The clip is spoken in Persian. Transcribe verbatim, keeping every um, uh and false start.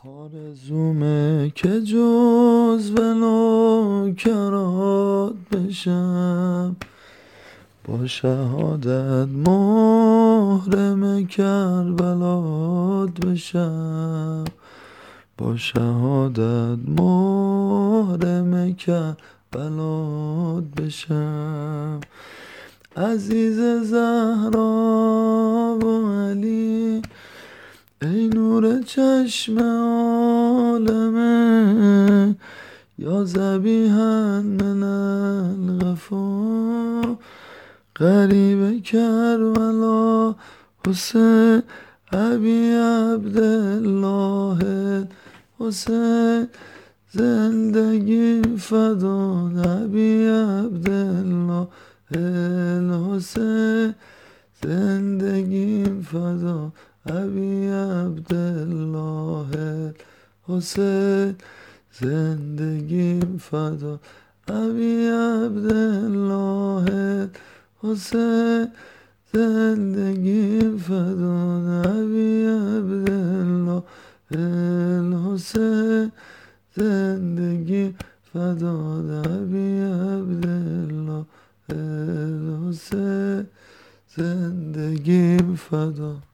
آرزومه که جزو نوکرات بشم، با شهادت محرم کربلات بشم، با شهادت محرم کربلات بشم. عزیز زهرا و علی ای نور چشم عالمه، یا ذبیحا من الغفا قریب کربلا حسین ابی عبدالله حسین زندگی فدا ابی عبدالله حسین زندگی فدا ابی عبدالله حسین زندگی فدا ابی عبدالله حسین زندگی فدا ابی عبدالله حسین زندگی فدا ابی عبدالله حسین زندگی فدا.